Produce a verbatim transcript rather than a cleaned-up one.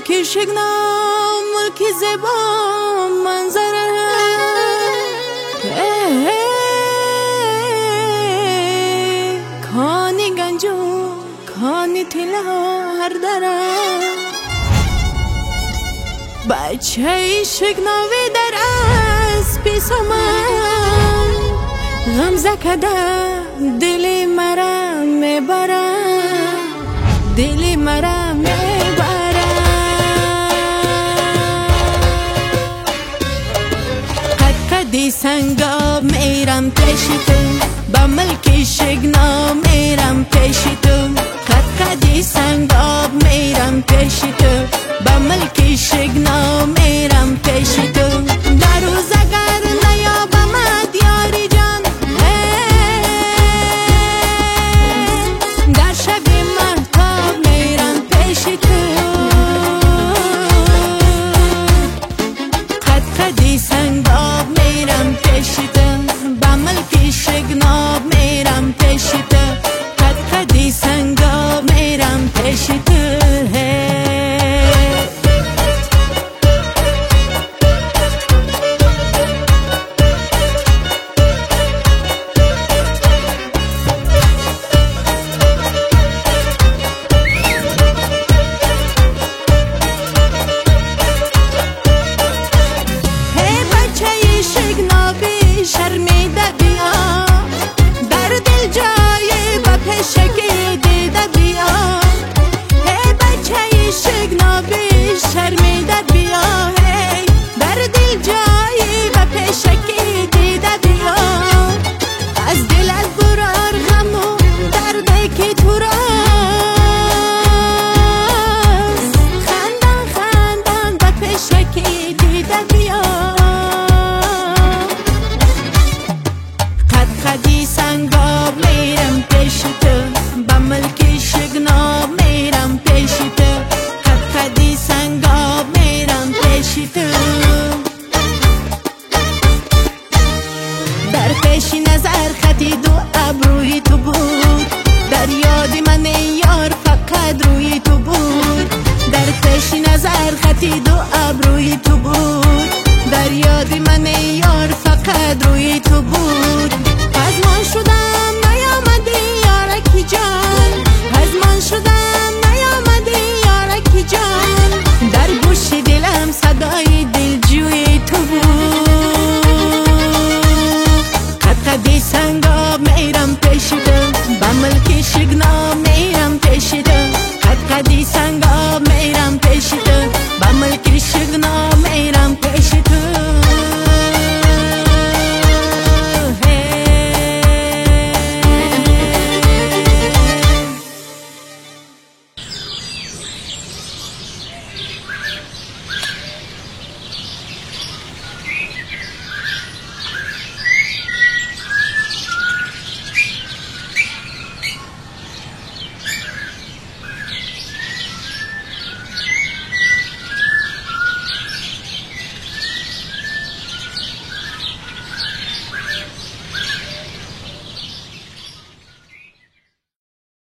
ملکی شگنا ملکی زبا منظره کانی گنجو کانی تیلا هر دره بچه شگناوی در از پیس من غمزه کده دلی مرا میبره دلی مرا میبره قد قدی سنگا میرم پیش تو با ملکی شگنا میرم پیش تو قد قدی سنگا میرم پیش تو با ملکی شگنا میرم پیش تو در روز اگر نیابمت یاری جان در شب مهتاب میرم پیش تو قد قدی سنگاب میرم پیش تو با ملکی شگنا میرم پیش تو قد قدی سنگاب میرم پیش تو شرمیده بیا در دل جای با پشکی دیده بیا هی بچه شگنابی شرمیده بیا هی در دل جای با پشکی دیده بیا از دلت برار غم و درده که تو راست خندان خندان با پشکی دیده بیا قدی سنگاب میرم پیش تو با ملکی شگنا میرم پیش تو قد قدی سنگاب میرم پیش تو در پیش نظر خطی دو ابروی تو بود در یاد من یار فقط روی تو بود در پیش نظر خطی دو ابروی تو بود در یاد من یار فقط روی تو بود پزمان شدم نیامدی یارکی جان پزمان شدم نیامدی یارکی جان در گوش دلم صدای دلجوی تو بود قد قدی سنگاب میرم پیش تو با ملکی شگنا